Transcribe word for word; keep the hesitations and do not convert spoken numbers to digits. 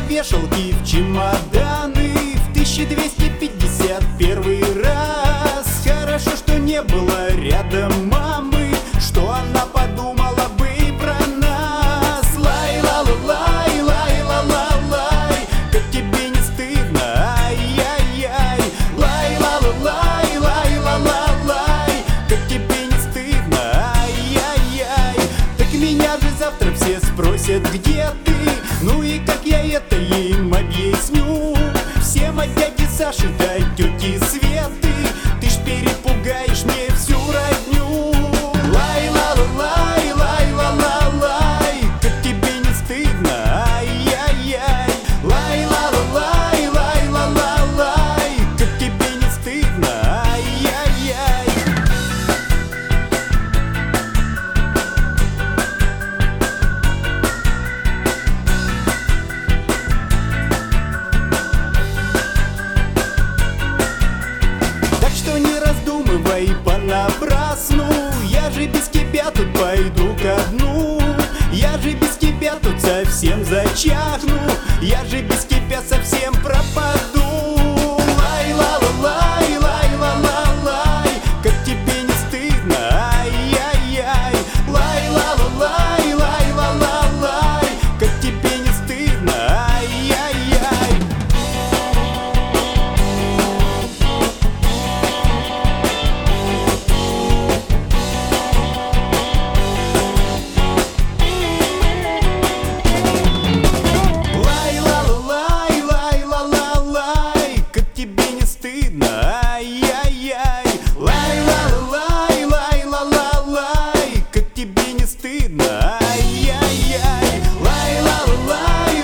вешалки, в чемоданы в тысяча двести пятьдесят первый раз. Хорошо, что не было рядом мамы, что она подумала бы про нас. Лай-ла-ла-лай, лай-ла-ла-лай, как тебе не стыдно, ай-яй-яй. Лай-ла-ла-лай, лай-ла-ла-лай, как тебе не стыдно, ай-яй-яй. Так меня же завтра все спросят, где ты? Ну и как я это им объясню? Всем от дяди Саши до тети Светы, ты ж перепугаешь мне всю родню. Лай-ла-ла-лай, лай-ла-ла-лай, как тебе не стыдно, ай-яй-яй. Лай-ла-ла-лай, лай-ла-ла-лай, как тебе не стыдно, ай-яй-яй. Не раздумывай понапрасну, я же без тебя тут пойду ко дну. Я же без тебя тут совсем зачахну, я же без тебя совсем пропаду. Лай-ла-ла-лай, лай-ла-ла-лай, как тебе не стыдно, ай-яй-яй. Лай-ла-ла-лай, лай-ла-ла-лай, как тебе не стыдно, ай-яй-яй. Ай-яй-яй, лай-ла-лай, лай-ла-ла-лай, как тебе не стыдно, ай-яй-яй. Лай-ла-лай,